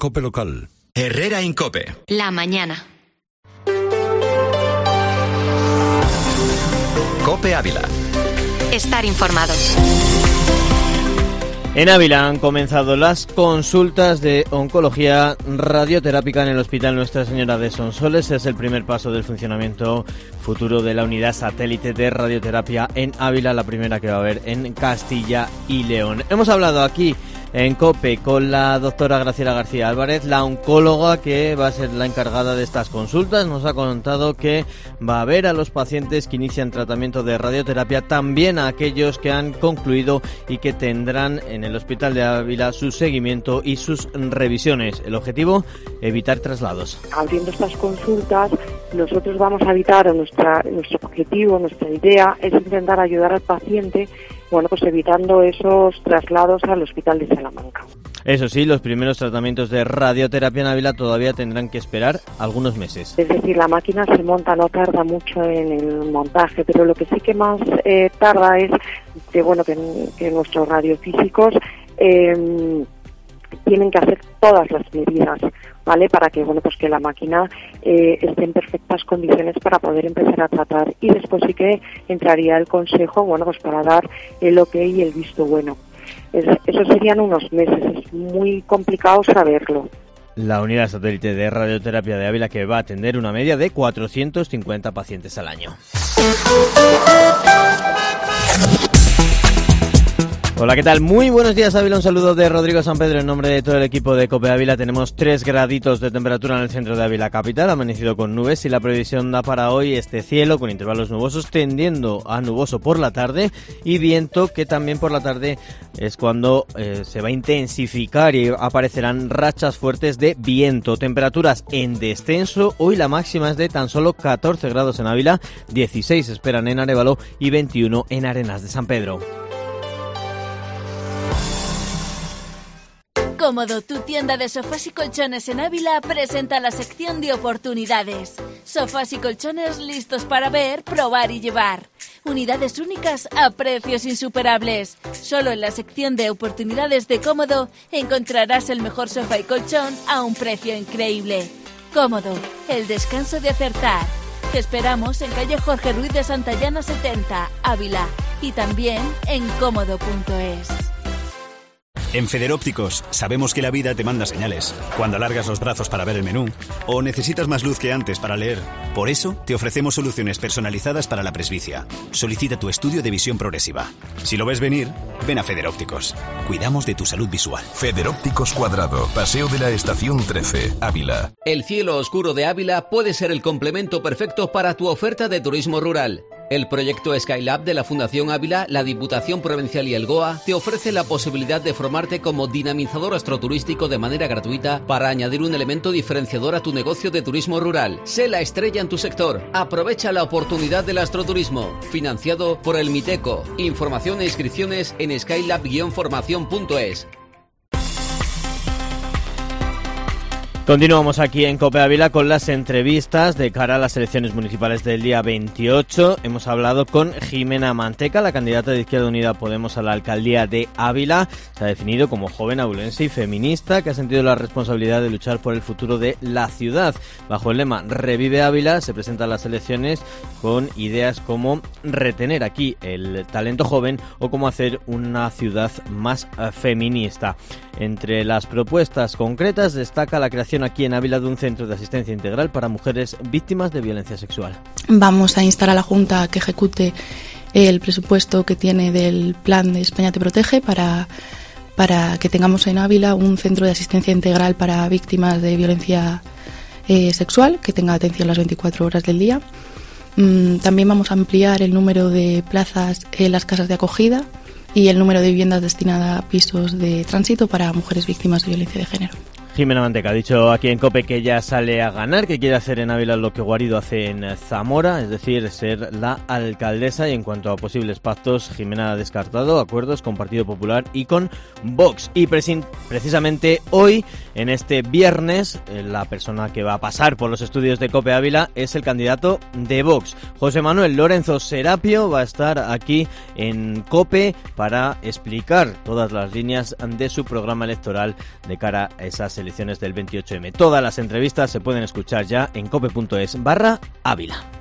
COPE Local. Herrera Incope. La mañana. COPE Ávila. Estar informados. En Ávila han comenzado las consultas de oncología radioterápica en el Hospital Nuestra Señora de Sonsoles. Es el primer paso del funcionamiento futuro de la unidad satélite de radioterapia en Ávila, la primera que va a haber en Castilla y León. Hemos hablado aquí en COPE con la doctora Graciela García Álvarez, la oncóloga que va a ser la encargada de estas consultas. Nos ha contado que va a ver a los pacientes que inician tratamiento de radioterapia, también a aquellos que han concluido y que tendrán en el Hospital de Ávila su seguimiento y sus revisiones. El objetivo, evitar traslados. Abriendo estas consultas, nosotros vamos a evitar, nuestro objetivo, nuestra idea es intentar ayudar al paciente, pues evitando esos traslados al Hospital de Salamanca. Eso sí, los primeros tratamientos de radioterapia en Ávila todavía tendrán que esperar algunos meses. Es decir, la máquina se monta, no tarda mucho en el montaje, pero lo que sí que más tarda es que nuestros radiofísicos tienen que hacer todas las medidas, ¿vale? Para que que la máquina esté en perfectas condiciones para poder empezar a tratar, y después sí que entraría el consejo, para dar el OK y el visto bueno. Eso serían unos meses, es muy complicado saberlo. La unidad satélite de radioterapia de Ávila, que va a atender una media de 450 pacientes al año. Hola, ¿qué tal? Muy buenos días, Ávila. Un saludo de Rodrigo San Pedro en nombre de todo el equipo de COPE Ávila. Tenemos 3 graditos de temperatura en el centro de Ávila capital, amanecido con nubes, y la previsión da para hoy este cielo con intervalos nubosos tendiendo a nuboso por la tarde y viento, que también por la tarde es cuando se va a intensificar y aparecerán rachas fuertes de viento. Temperaturas en descenso. Hoy la máxima es de tan solo 14 grados en Ávila, 16 esperan en Arévalo y 21 en Arenas de San Pedro. Cómodo, tu tienda de sofás y colchones en Ávila, presenta la sección de oportunidades. Sofás y colchones listos para ver, probar y llevar. Unidades únicas a precios insuperables. Solo en la sección de oportunidades de Cómodo encontrarás el mejor sofá y colchón a un precio increíble. Cómodo, el descanso de acertar. Te esperamos en calle Jorge Ruiz de Santayana 70, Ávila, y también en cómodo.es. En Federópticos sabemos que la vida te manda señales. Cuando alargas los brazos para ver el menú o necesitas más luz que antes para leer. Por eso te ofrecemos soluciones personalizadas para la presbicia. Solicita tu estudio de visión progresiva. Si lo ves venir, ven a Federópticos. Cuidamos de tu salud visual. Federópticos Cuadrado, Paseo de la Estación 13, Ávila. El cielo oscuro de Ávila puede ser el complemento perfecto para tu oferta de turismo rural. El proyecto Skylab de la Fundación Ávila, la Diputación Provincial y el GOA te ofrece la posibilidad de formarte como dinamizador astroturístico de manera gratuita para añadir un elemento diferenciador a tu negocio de turismo rural. Sé la estrella en tu sector. Aprovecha la oportunidad del astroturismo. Financiado por el Miteco. Información e inscripciones en skylab-formación.es. Continuamos aquí en COPE Ávila con las entrevistas de cara a las elecciones municipales del día 28. Hemos hablado con Jimena Manteca, la candidata de Izquierda Unida Podemos a la alcaldía de Ávila. Se ha definido como joven abulense y feminista que ha sentido la responsabilidad de luchar por el futuro de la ciudad. Bajo el lema Revive Ávila se presentan las elecciones con ideas como retener aquí el talento joven o cómo hacer una ciudad más feminista. Entre las propuestas concretas destaca la creación aquí en Ávila de un centro de asistencia integral para mujeres víctimas de violencia sexual. Vamos a instar a la Junta a que ejecute el presupuesto que tiene del plan de España Te Protege para que tengamos en Ávila un centro de asistencia integral para víctimas de violencia sexual, que tenga atención las 24 horas del día. También vamos a ampliar el número de plazas en las casas de acogida y el número de viviendas destinadas a pisos de tránsito para mujeres víctimas de violencia de género. Jimena Manteca ha dicho aquí en COPE que ella sale a ganar, que quiere hacer en Ávila lo que Guarido hace en Zamora, es decir, ser la alcaldesa. Y en cuanto a posibles pactos, Jimena ha descartado acuerdos con Partido Popular y con Vox. Y precisamente hoy, en este viernes, la persona que va a pasar por los estudios de COPE Ávila es el candidato de Vox. José Manuel Lorenzo Serapio va a estar aquí en COPE para explicar todas las líneas de su programa electoral de cara a esas elecciones del 28M. Todas las entrevistas se pueden escuchar ya en cope.es/Ávila.